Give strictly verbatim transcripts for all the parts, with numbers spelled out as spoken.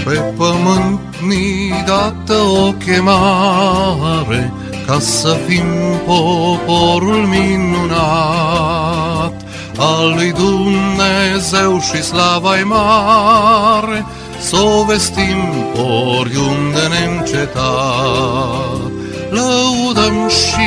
Pe pământ ni dată o chemare, ca să fim poporul minunat al lui Dumnezeu și slava-i mare, s-o vestim oriunde neîncetat. Lăudăm și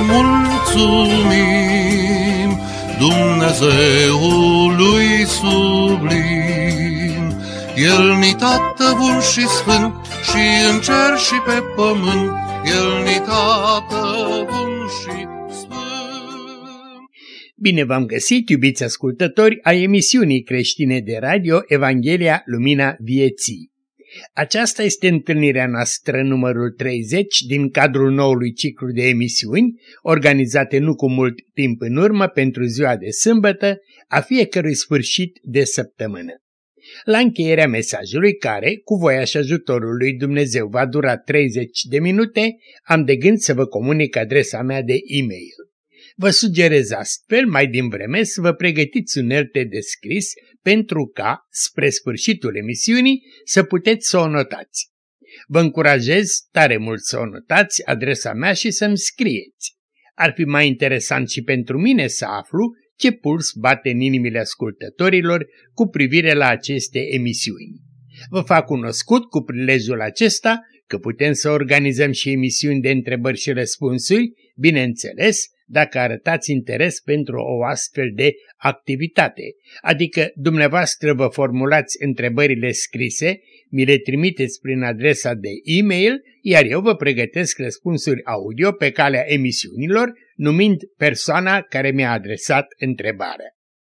mulțumim Dumnezeului sublim. El-ni Tată bun și sfânt, și în cer și pe pământ, El-ni Tată bun și sfânt. Bine v-am găsit, iubiți ascultători, ai emisiunii creștine de radio Evanghelia Lumina Vieții. Aceasta este întâlnirea noastră numărul treizeci din cadrul noului ciclu de emisiuni, organizate nu cu mult timp în urmă pentru ziua de sâmbătă a fiecărui sfârșit de săptămână. La încheierea mesajului, care, cu voia și ajutorul lui Dumnezeu, va dura treizeci de minute, am de gând să vă comunic adresa mea de e-mail. Vă sugerez astfel, mai din vreme, să vă pregătiți unelte de scris pentru ca, spre sfârșitul emisiunii, să puteți să o notați. Vă încurajez tare mult să o notați, adresa mea, și să-mi scrieți. Ar fi mai interesant și pentru mine să aflu ce puls bate în inimile ascultătorilor cu privire la aceste emisiuni. Vă fac cunoscut cu prilejul acesta că putem să organizăm și emisiuni de întrebări și răspunsuri, bineînțeles, dacă arătați interes pentru o astfel de activitate, adică dumneavoastră vă formulați întrebările scrise, mi le trimiteți prin adresa de e-mail, iar eu vă pregătesc răspunsuri audio pe calea emisiunilor, numind persoana care mi-a adresat întrebarea.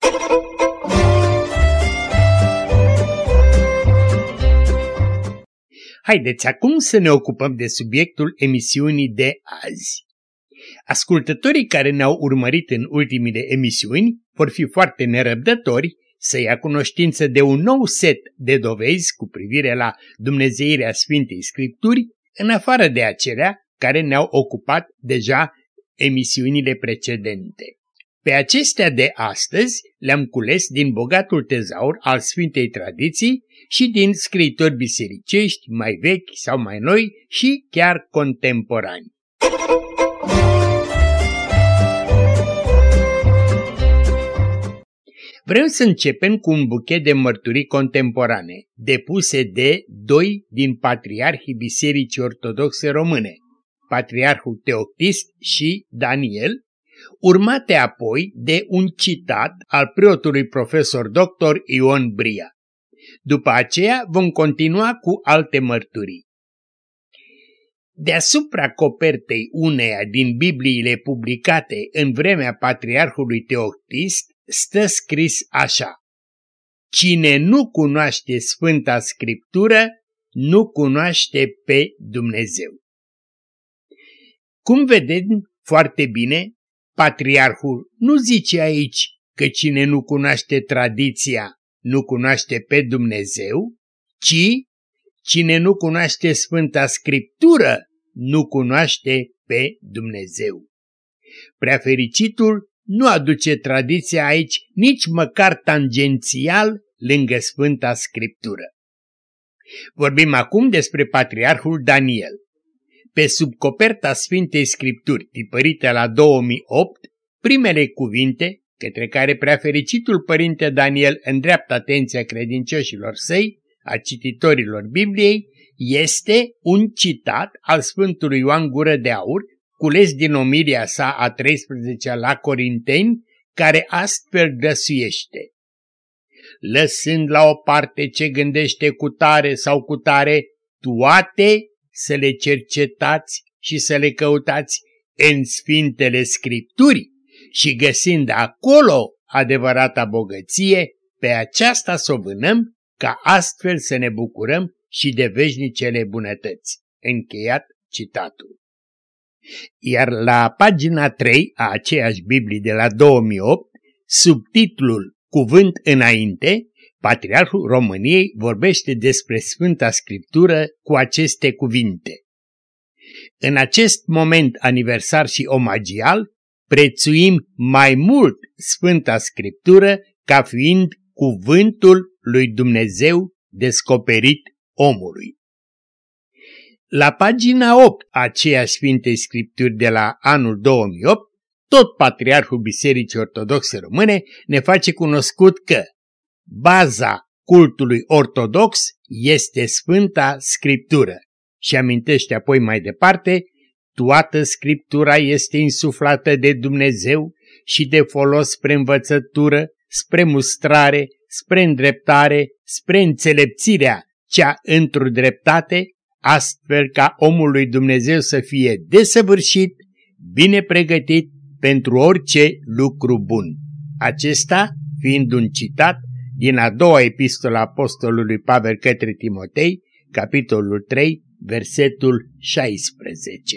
Haideți acum să ne ocupăm de subiectul emisiunii de azi. Ascultătorii care ne-au urmărit în ultimile emisiuni vor fi foarte nerăbdători să ia cunoștință de un nou set de dovezi cu privire la dumnezeirea Sfintei Scripturi, în afară de acelea care ne-au ocupat deja emisiunile precedente. Pe acestea de astăzi le-am cules din bogatul tezaur al Sfintei Tradiții și din scriitori bisericești mai vechi sau mai noi și chiar contemporani. Vrem să începem cu un buchet de mărturii contemporane, depuse de doi din patriarhii Bisericii Ortodoxe Române, Patriarhul Teoctist și Daniel, urmate apoi de un citat al preotului profesor doctor Ion Bria. După aceea vom continua cu alte mărturii. Deasupra copertei uneia din Bibliile publicate în vremea Patriarhului Teoctist stă scris așa: cine nu cunoaște Sfânta Scriptură, nu cunoaște pe Dumnezeu. Cum vedem foarte bine, Patriarhul nu zice aici că cine nu cunoaște tradiția, nu cunoaște pe Dumnezeu, ci cine nu cunoaște Sfânta Scriptură, nu cunoaște pe Dumnezeu. Preafericitul nu aduce tradiția aici nici măcar tangențial lângă Sfânta Scriptură. Vorbim acum despre Patriarhul Daniel. Pe sub coperta Sfintei Scripturi, tipărită la două mii opt, primele cuvinte, către care preafericitul părinte Daniel îndreaptă atenția credincioșilor săi, a cititorilor Bibliei, este un citat al Sfântului Ioan Gură de Aur, cules din omilia sa a treisprezecea la Corinteni, care astfel glăsuiește: lăsând la o parte ce gândește cu tare sau cu tare, toate să le cercetați și să le căutați în Sfintele Scripturi și găsind acolo adevărata bogăție, pe aceasta s-o vânăm, ca astfel să ne bucurăm și de veșnicele bunătăți. Încheiat citatul. Iar la pagina trei a aceeași Biblie de la două mii opt, sub titlul Cuvânt înainte, Patriarhul României vorbește despre Sfânta Scriptură cu aceste cuvinte: în acest moment aniversar și omagial, prețuim mai mult Sfânta Scriptură ca fiind cuvântul lui Dumnezeu descoperit omului. La pagina opt a aceeași Sfintei Scripturi de la anul două mii opt, tot Patriarhul Bisericii Ortodoxe Române ne face cunoscut că baza cultului ortodox este Sfânta Scriptură și amintește apoi mai departe: toată Scriptura este insuflată de Dumnezeu și de folos spre învățătură, spre mustrare, spre îndreptare, spre înțelepțirea cea într-o dreptate, astfel ca omul lui Dumnezeu să fie desăvârșit, bine pregătit pentru orice lucru bun. Acesta fiind un citat din a doua epistolă a apostolului Pavel către Timotei, capitolul trei, versetul șaisprezece.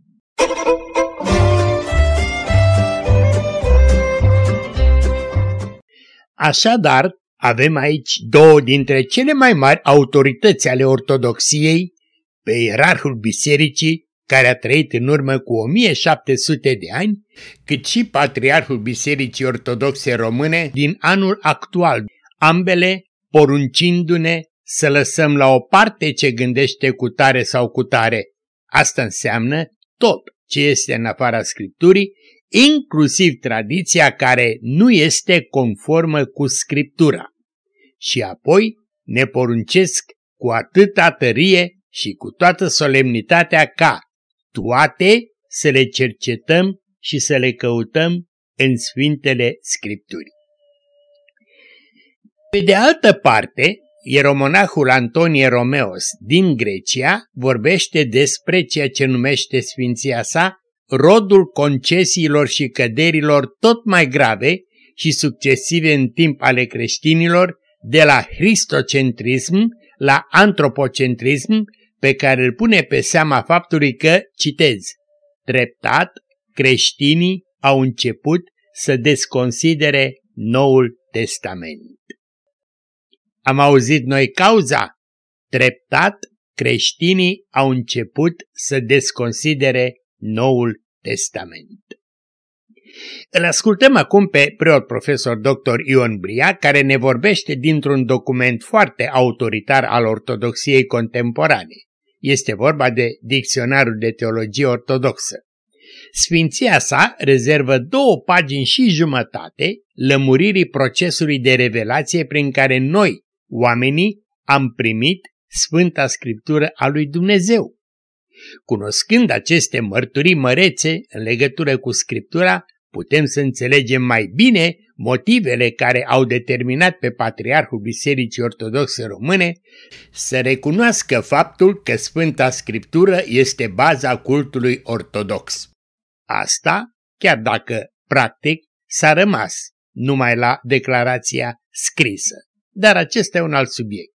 Așadar, avem aici două dintre cele mai mari autorități ale ortodoxiei, pe ierarhul bisericii, care a trăit în urmă cu o mie șapte sute de ani, cât și patriarhul Bisericii Ortodoxe Române din anul actual, ambele poruncindu-ne să lăsăm la o parte ce gândește cu tare sau cu tare. Asta înseamnă tot ce este în afara Scripturii, inclusiv tradiția care nu este conformă cu Scriptura. Și apoi ne poruncesc cu atâta tărie și cu toată solemnitatea ca toate să le cercetăm și să le căutăm în Sfintele Scripturi. Pe de altă parte, ieromonahul Antonie Romeos din Grecia vorbește despre ceea ce numește sfinția sa rodul concesiilor și căderilor tot mai grave și succesive în timp ale creștinilor, de la cristocentrism la antropocentrism, pe care îl pune pe seama faptului că, citez, treptat creștinii au început să desconsidere Noul Testament. Am auzit noi cauza? Treptat creștinii au început să desconsidere Noul Testament. Îl ascultăm acum pe preot profesor doctor Ion Bria, care ne vorbește dintr-un document foarte autoritar al ortodoxiei contemporane. Este vorba de Dicționarul de Teologie Ortodoxă. Sfinția sa rezervă două pagini și jumătate lămuririi procesului de revelație prin care noi, oamenii, am primit Sfânta Scriptură a lui Dumnezeu. Cunoscând aceste mărturii mărețe în legătură cu Scriptura, putem să înțelegem mai bine motivele care au determinat pe Patriarhul Bisericii Ortodoxe Române să recunoască faptul că Sfânta Scriptură este baza cultului ortodox. Asta chiar dacă, practic, s-a rămas numai la declarația scrisă. Dar acesta e un alt subiect.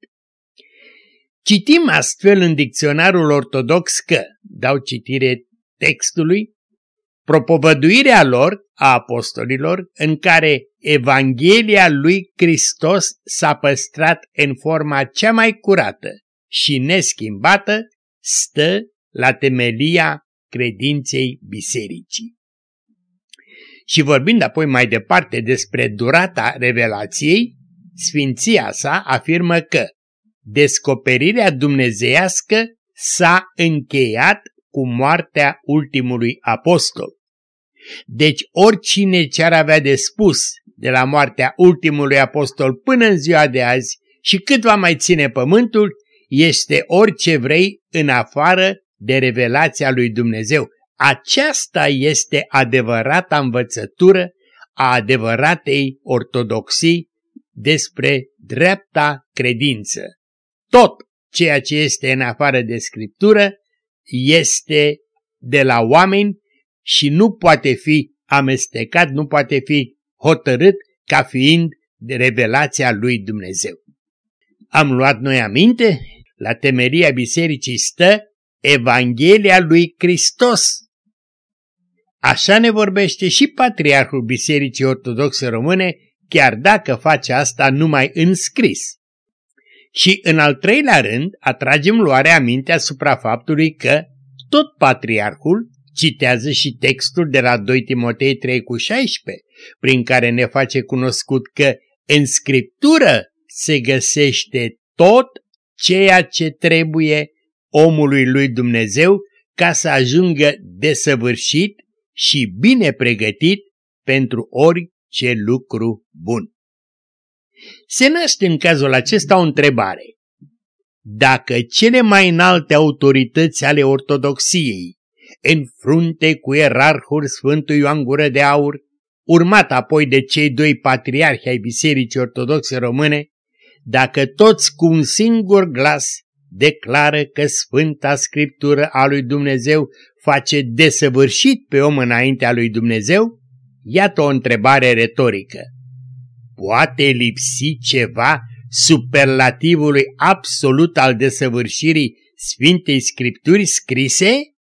Citim astfel în Dicționarul Ortodox că, dau citire textului, propovăduirea lor, a apostolilor, în care Evanghelia lui Hristos s-a păstrat în forma cea mai curată și neschimbată, stă la temelia credinței bisericii. Și vorbind apoi mai departe despre durata revelației, Sfinția sa afirmă că descoperirea dumnezeiască s-a încheiat cu moartea ultimului apostol. Deci oricine ce-ar avea de spus de la moartea ultimului apostol până în ziua de azi și cât va mai ține pământul, este orice vrei în afară de revelația lui Dumnezeu. Aceasta este adevărata învățătură a adevăratei ortodoxii despre dreapta credință. Tot ceea ce este în afară de Scriptură este de la oameni și nu poate fi amestecat, nu poate fi hotărât ca fiind de revelația lui Dumnezeu. Am luat noi aminte? La temelia bisericii stă Evanghelia lui Hristos. Așa ne vorbește și Patriarhul Bisericii Ortodoxe Române, chiar dacă face asta numai în scris. Și în al treilea rând atragem luarea aminte asupra faptului că tot Patriarhul citează și textul de la doi Timotei trei cu șaisprezece, prin care ne face cunoscut că în Scriptură se găsește tot ceea ce trebuie omului lui Dumnezeu ca să ajungă desăvârșit și bine pregătit pentru orice lucru bun. Se naște în cazul acesta o întrebare. Dacă cele mai înalte autorități ale ortodoxiei, în frunte cu ierarhul Sfântul Ioan Gură de Aur, urmat apoi de cei doi patriarhi ai Bisericii Ortodoxe Române, dacă toți cu un singur glas declară că Sfânta Scriptură a lui Dumnezeu face desăvârșit pe om înaintea lui Dumnezeu, iată o întrebare retorică. Poate lipsi ceva superlativului absolut al desăvârșirii Sfintei Scripturi scrise?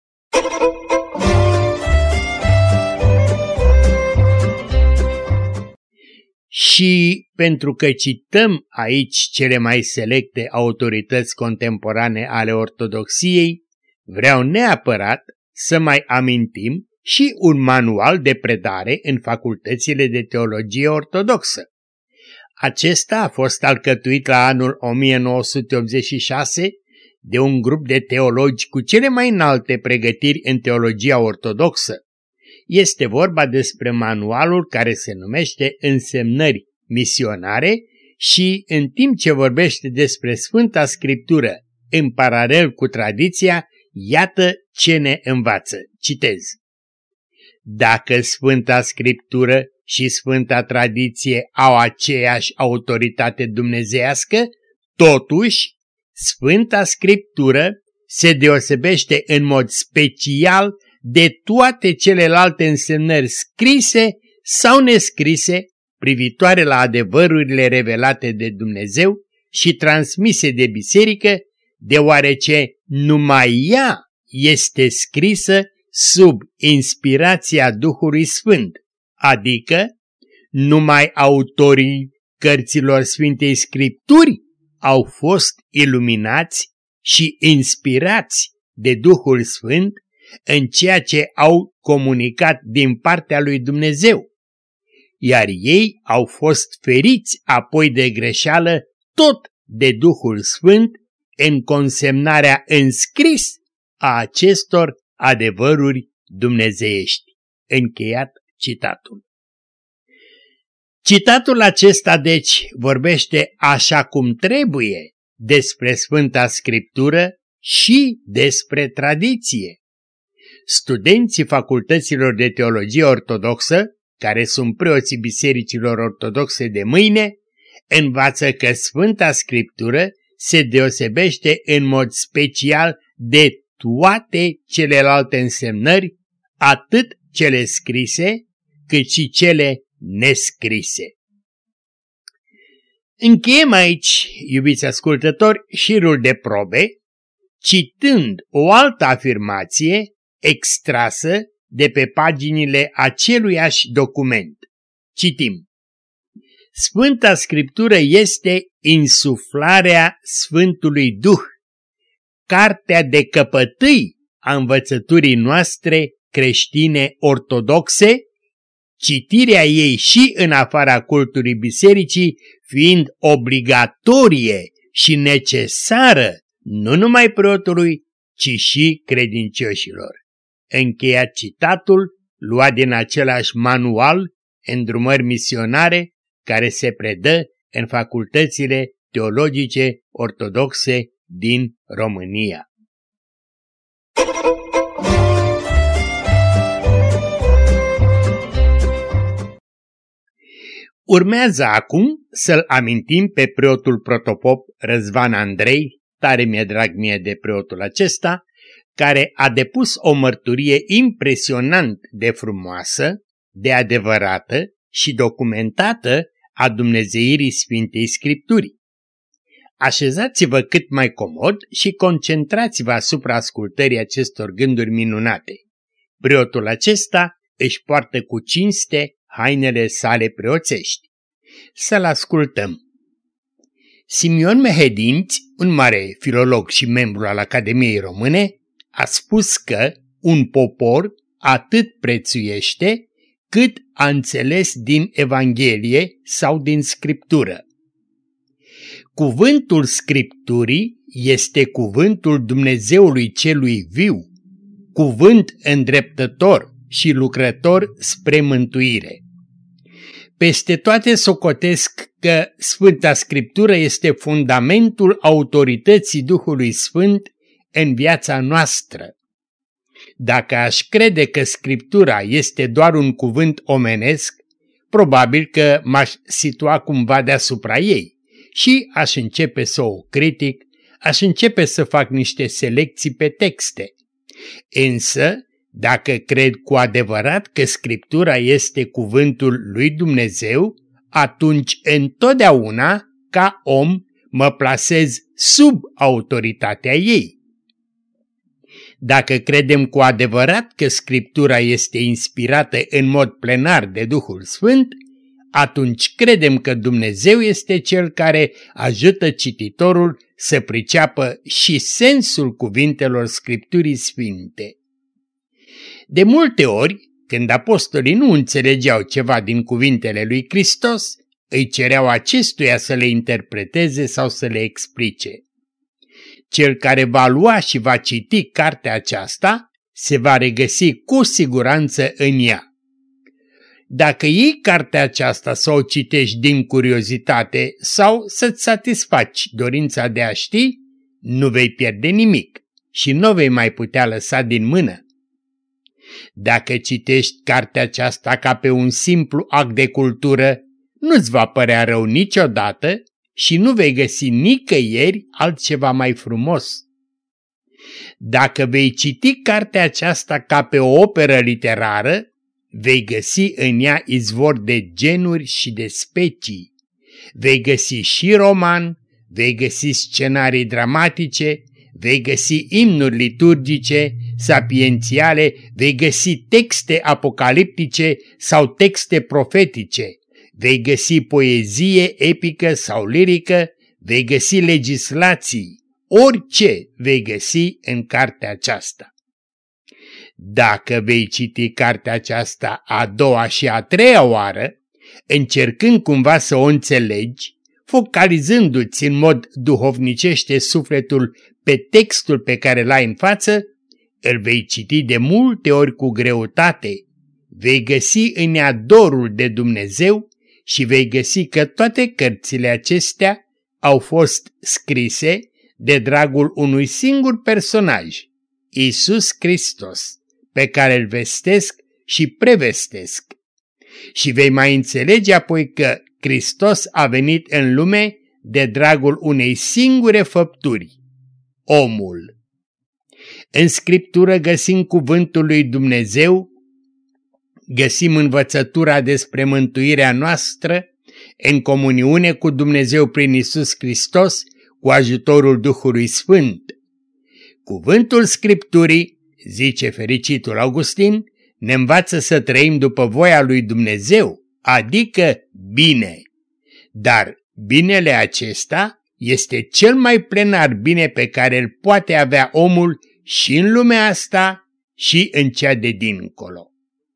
Și pentru că cităm aici cele mai selecte autorități contemporane ale ortodoxiei, vreau neapărat să mai amintim și un manual de predare în facultățile de teologie ortodoxă. Acesta a fost alcătuit la anul o mie nouă sute optzeci și șase de un grup de teologi cu cele mai înalte pregătiri în teologia ortodoxă. Este vorba despre manualul care se numește Însemnări misionare și, în timp ce vorbește despre Sfânta Scriptură în paralel cu tradiția, iată ce ne învață. Citez. Dacă Sfânta Scriptură și Sfânta Tradiție au aceeași autoritate dumnezeiască, totuși Sfânta Scriptură se deosebește în mod special de toate celelalte însemnări scrise sau nescrise privitoare la adevărurile revelate de Dumnezeu și transmise de biserică, deoarece numai ea este scrisă sub inspirația Duhului Sfânt, adică numai autorii cărților Sfintei Scripturi au fost iluminați și inspirați de Duhul Sfânt în ceea ce au comunicat din partea lui Dumnezeu, iar ei au fost feriți apoi de greșeală tot de Duhul Sfânt în consemnarea în scris a acestor adevăruri dumnezeiești. Încheiat citatul. Citatul acesta, deci, vorbește așa cum trebuie despre Sfânta Scriptură și despre tradiție. Studenții facultăților de teologie ortodoxă, care sunt preoții bisericilor ortodoxe de mâine, învață că Sfânta Scriptură se deosebește în mod special de toate celelalte însemnări, atât cele scrise, cât și cele nescrise. Încheiem aici, iubiți ascultători, șirul de probe, citând o altă afirmație extrasă de pe paginile aceluiași document. Citim. Sfânta Scriptură este insuflarea Sfântului Duh, cartea de căpătâi a învățăturii noastre creștine ortodoxe, citirea ei și în afara cultului bisericii fiind obligatorie și necesară nu numai preotului, ci și credincioșilor. Încheiat citatul, luat din același manual, Îndrumări misionare, care se predă în facultățile teologice ortodoxe din România. Urmează acum să-l amintim pe preotul protopop Răzvan Andrei, tare mi-e drag mie de preotul acesta, care a depus o mărturie impresionant de frumoasă, de adevărată și documentată a dumnezeirii Sfintei Scripturii. Așezați-vă cât mai comod și concentrați-vă asupra ascultării acestor gânduri minunate. Preotul acesta își poartă cu cinste hainele sale preoțești. Să-l ascultăm. Simion Mehedinți, un mare filolog și membru al Academiei Române, a spus că un popor atât prețuiește cât a înțeles din Evanghelie sau din Scriptură. Cuvântul Scripturii este cuvântul Dumnezeului celui viu, cuvânt îndreptător și lucrător spre mântuire. Peste toate socotesc că Sfânta Scriptură este fundamentul autorității Duhului Sfânt în viața noastră. Dacă aș crede că Scriptura este doar un cuvânt omenesc, probabil că m-aș situa cumva deasupra ei și aș începe să o critic, aș începe să fac niște selecții pe texte. Însă, dacă cred cu adevărat că Scriptura este cuvântul lui Dumnezeu, atunci întotdeauna, ca om, mă plasez sub autoritatea ei. Dacă credem cu adevărat că Scriptura este inspirată în mod plenar de Duhul Sfânt, atunci credem că Dumnezeu este Cel care ajută cititorul să priceapă și sensul cuvintelor Scripturii Sfinte. De multe ori, când apostolii nu înțelegeau ceva din cuvintele lui Hristos, îi cereau acestuia să le interpreteze sau să le explice. Cel care va lua și va citi cartea aceasta se va regăsi cu siguranță în ea. Dacă iei cartea aceasta să o citești din curiozitate sau să-ți satisfaci dorința de a ști, nu vei pierde nimic și nu vei mai putea lăsa din mână. Dacă citești cartea aceasta ca pe un simplu act de cultură, nu-ți va părea rău niciodată și nu vei găsi nicăieri altceva mai frumos. Dacă vei citi cartea aceasta ca pe o operă literară, vei găsi în ea izvor de genuri și de specii. Vei găsi și roman, vei găsi scenarii dramatice, vei găsi imnuri liturgice, sapiențiale, vei găsi texte apocaliptice sau texte profetice, vei găsi poezie epică sau lirică, vei găsi legislații, orice vei găsi în cartea aceasta. Dacă vei citi cartea aceasta a doua și a treia oară, încercând cumva să o înțelegi, focalizându-ți în mod duhovnicește sufletul pe textul pe care l-ai în față, îl vei citi de multe ori cu greutate, vei găsi în ea dorul de Dumnezeu și vei găsi că toate cărțile acestea au fost scrise de dragul unui singur personaj, Iisus Hristos, pe care îl vestesc și prevestesc. Și vei mai înțelege apoi că Hristos a venit în lume de dragul unei singure făpturi, omul. În Scriptură găsim cuvântul lui Dumnezeu, găsim învățătura despre mântuirea noastră în comuniune cu Dumnezeu prin Iisus Hristos cu ajutorul Duhului Sfânt. Cuvântul Scripturii, zice fericitul Augustin, ne învață să trăim după voia lui Dumnezeu, adică bine. Dar binele acesta este cel mai plenar bine pe care îl poate avea omul și în lumea asta și în cea de dincolo.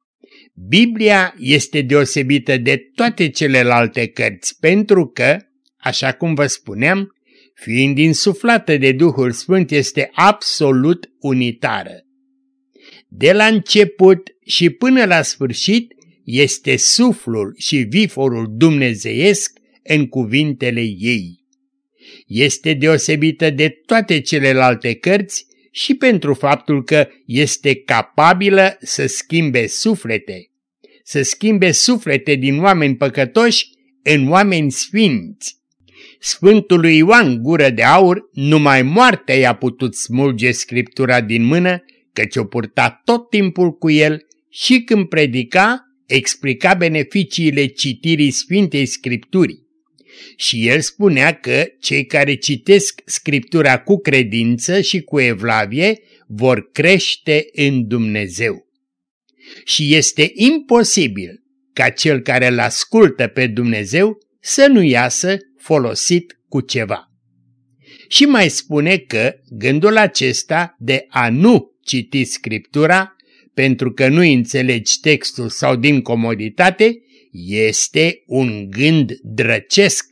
Biblia este deosebită de toate celelalte cărți pentru că, așa cum vă spuneam, fiind insuflată de Duhul Sfânt, este absolut unitară. De la început și până la sfârșit este suflul și viforul dumnezeiesc în cuvintele ei. Este deosebită de toate celelalte cărți și pentru faptul că este capabilă să schimbe suflete, să schimbe suflete din oameni păcătoși în oameni sfinți. Sfântul lui Ioan Gură de Aur, numai moartea i-a putut smulge Scriptura din mână, căci o purta tot timpul cu el și când predica, explica beneficiile citirii Sfintei Scripturii. Și el spunea că cei care citesc Scriptura cu credință și cu evlavie vor crește în Dumnezeu. Și este imposibil ca cel care îl ascultă pe Dumnezeu să nu iasă folosit cu ceva. Și mai spune că gândul acesta de a nu citi Scriptura pentru că nu înțelegi textul sau din comoditate este un gând drăcesc,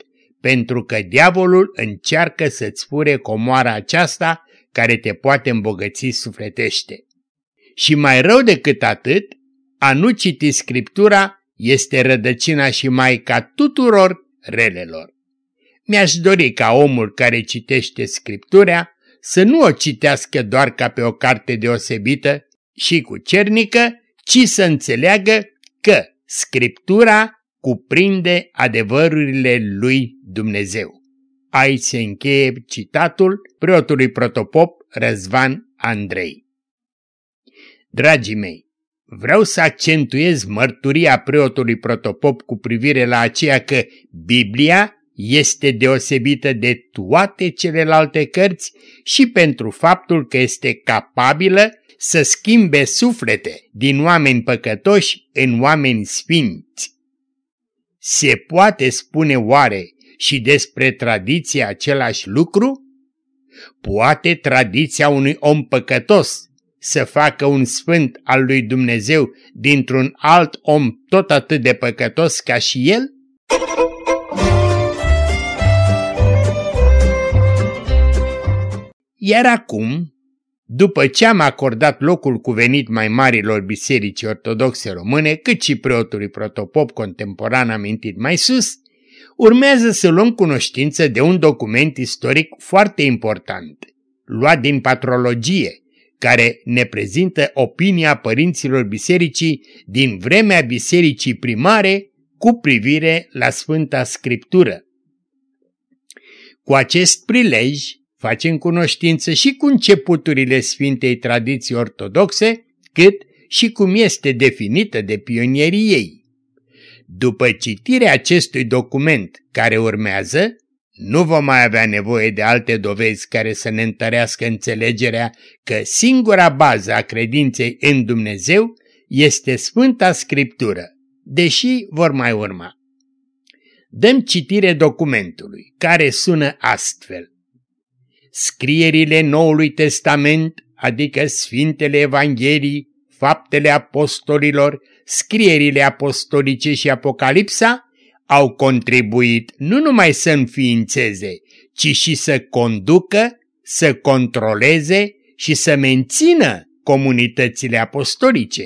pentru că diavolul încearcă să-ți fure comoara aceasta care te poate îmbogăți sufletește. Și mai rău decât atât, a nu citi Scriptura este rădăcina și maica tuturor relelor. Mi-aș dori ca omul care citește Scriptura să nu o citească doar ca pe o carte deosebită și cucernică, ci să înțeleagă că Scriptura cuprinde adevărurile lui Dumnezeu. Aici se încheie citatul preotului protopop Răzvan Andrei. Dragii mei, vreau să accentuez mărturia preotului protopop cu privire la aceea că Biblia este deosebită de toate celelalte cărți și pentru faptul că este capabilă să schimbe suflete din oameni păcătoși în oameni sfinți. Se poate spune oare și despre tradiție același lucru? Poate tradiția unui om păcătos să facă un sfânt al lui Dumnezeu dintr-un alt om tot atât de păcătos ca și el? Iar acum, după ce am acordat locul cuvenit mai marilor biserici ortodoxe române, cât și preotului protopop contemporan amintit mai sus, urmează să luăm cunoștință de un document istoric foarte important, luat din patrologie, care ne prezintă opinia părinților bisericii din vremea bisericii primare cu privire la Sfânta Scriptură. Cu acest prilej facem cunoștință și cu începuturile Sfintei Tradiții Ortodoxe, cât și cum este definită de pionierii ei. După citirea acestui document care urmează, nu vom mai avea nevoie de alte dovezi care să ne întărească înțelegerea că singura bază a credinței în Dumnezeu este Sfânta Scriptură, deși vor mai urma. Dăm citire documentului, care sună astfel. Scrierile Noului Testament, adică Sfintele Evangelii, Faptele Apostolilor, scrierile apostolice și Apocalipsa, au contribuit nu numai să înființeze, ci și să conducă, să controleze și să mențină comunitățile apostolice.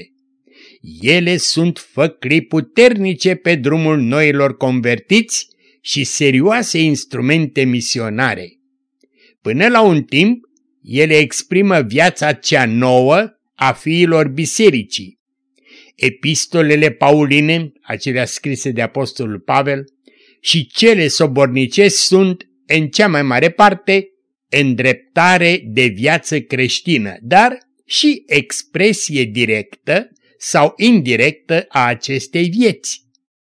Ele sunt făclii puternice pe drumul noilor convertiți și serioase instrumente misionare. Până la un timp, ele exprimă viața cea nouă a fiilor bisericii. Epistolele pauline, acelea scrise de apostolul Pavel, și cele sobornicești sunt, în cea mai mare parte, îndreptare de viață creștină, dar și expresie directă sau indirectă a acestei vieți.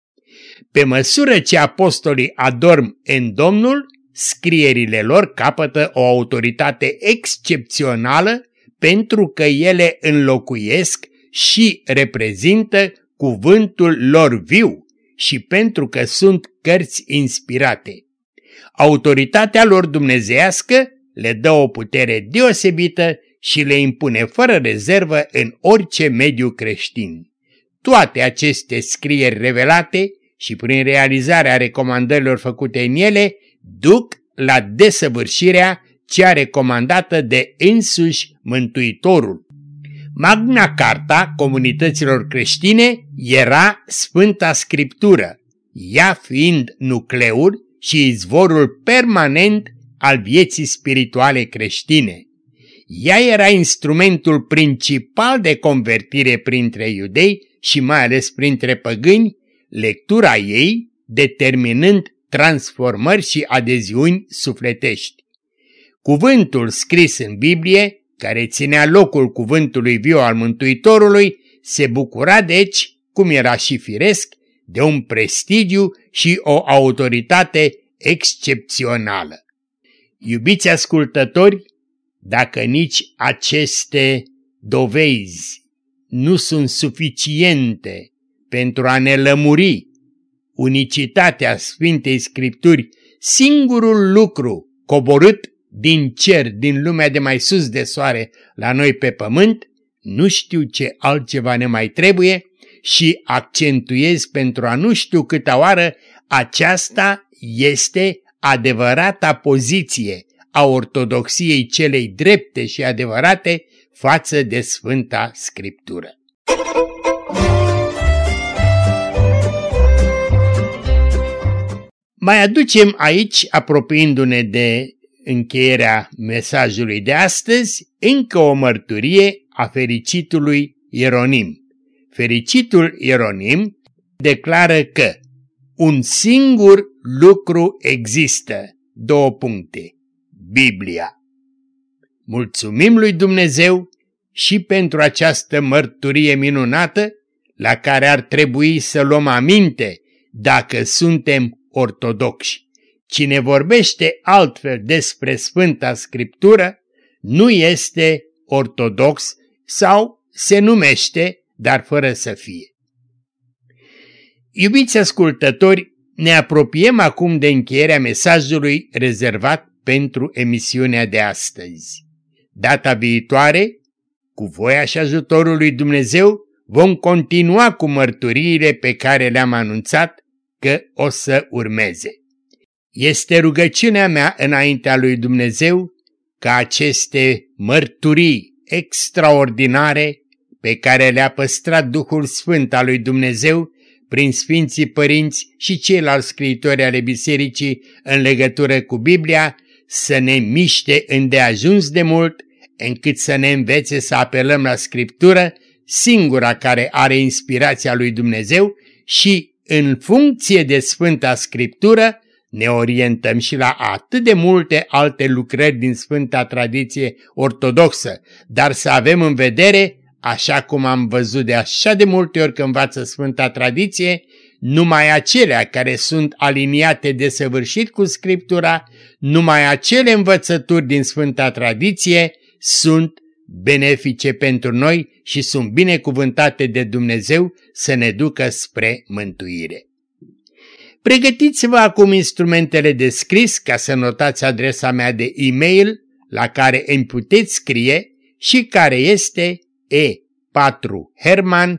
Pe măsură ce apostolii adorm în Domnul, scrierile lor capătă o autoritate excepțională pentru că ele înlocuiesc și reprezintă cuvântul lor viu și pentru că sunt cărți inspirate. Autoritatea lor dumnezeiască le dă o putere deosebită și le impune fără rezervă în orice mediu creștin. Toate aceste scrieri revelate și prin realizarea recomandărilor făcute în ele duc la desăvârșirea cea recomandată de însuși Mântuitorul. Magna Carta comunităților creștine era Sfânta Scriptură, ea fiind nucleul și izvorul permanent al vieții spirituale creștine. Ea era instrumentul principal de convertire printre iudei și mai ales printre păgâni, lectura ei determinând transformări și adeziuni sufletești. Cuvântul scris în Biblie, care ținea locul cuvântului viu al Mântuitorului, se bucura deci, cum era și firesc, de un prestigiu și o autoritate excepțională. Iubiți ascultători, dacă nici aceste dovezi nu sunt suficiente pentru a ne lămuri unicitatea Sfintei Scripturi, singurul lucru coborât din cer, din lumea de mai sus de soare la noi pe pământ, nu știu ce altceva ne mai trebuie și accentuez pentru a nu știu câta oară, aceasta este adevărata poziție a ortodoxiei celei drepte și adevărate față de Sfânta Scriptură. Mai aducem aici, apropiindu-ne de încheierea mesajului de astăzi, încă o mărturie a fericitului Ieronim. Fericitul Ieronim declară că un singur lucru există, două puncte, Biblia. Mulțumim lui Dumnezeu și pentru această mărturie minunată la care ar trebui să luăm aminte dacă suntem ortodoxi. Cine vorbește altfel despre Sfânta Scriptură nu este ortodox sau se numește, dar fără să fie. Iubiți ascultători, ne apropiem acum de încheierea mesajului rezervat pentru emisiunea de astăzi. Data viitoare, cu voia și ajutorul lui Dumnezeu, vom continua cu mărturiile pe care le-am anunțat că o să urmeze. Este rugăciunea mea înaintea lui Dumnezeu ca aceste mărturii extraordinare pe care le-a păstrat Duhul Sfânt al lui Dumnezeu prin Sfinții Părinți și ceilalți scriitori ale Bisericii în legătură cu Biblia, să ne miște îndeajuns de mult, încât să ne învețe să apelăm la Scriptură, singura care are inspirația lui Dumnezeu, și în funcție de Sfânta Scriptură ne orientăm și la atât de multe alte lucrări din Sfânta Tradiție Ortodoxă, dar să avem în vedere, așa cum am văzut de așa de multe ori că învață Sfânta Tradiție, numai acelea care sunt aliniate desăvârșit cu Scriptura, numai acele învățături din Sfânta Tradiție sunt benefice pentru noi și sunt binecuvântate de Dumnezeu să ne ducă spre mântuire. Pregătiți-vă acum instrumentele de scris ca să notați adresa mea de e-mail la care îmi puteți scrie și care este e patru herman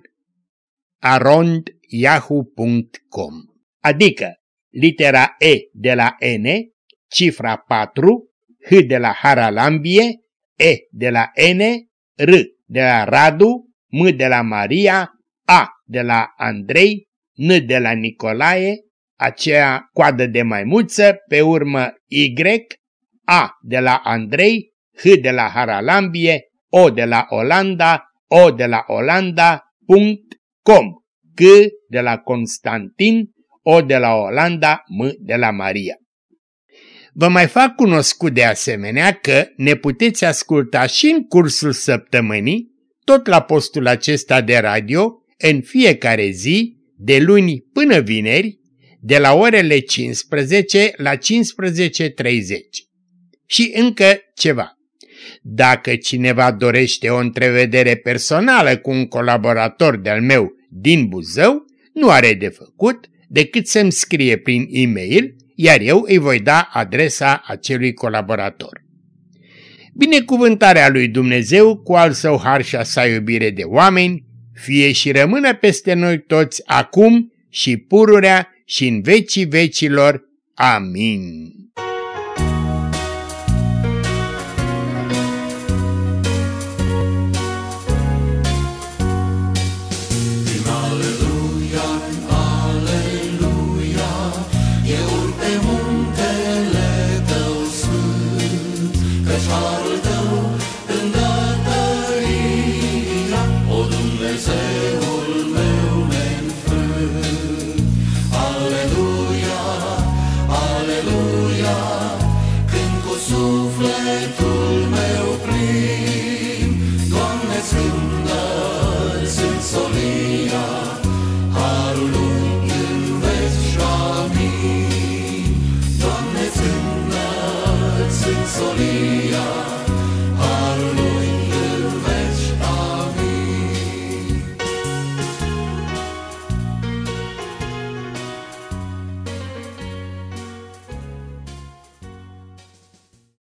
arond yahoo punct com, adică litera E de la N, cifra patru, H de la Haralambie, E de la N, R de la Radu, M de la Maria, A de la Andrei, N de la Nicolae, aceea coadă de maimuță, pe urmă Y, A de la Andrei, H de la Haralambie, O de la Olanda, O de la Olanda, punct com, C de la Constantin, O de la Olanda, M de la Maria. Vă mai fac cunoscut de asemenea că ne puteți asculta și în cursul săptămânii, tot la postul acesta de radio, în fiecare zi, de luni până vineri, de la orele cincisprezece la cincisprezece treizeci. Și încă ceva. Dacă cineva dorește o întrevedere personală cu un colaborator de-al meu din Buzău, nu are de făcut decât să-mi scrie prin e-mail, iar eu îi voi da adresa acelui colaborator. Binecuvântarea lui Dumnezeu cu al său har și a sa iubire de oameni fie și rămână peste noi toți acum și pururea și în vecii vecilor. Amin. Sufletul meu plin, Doamne, sunt înălți, sunt solid.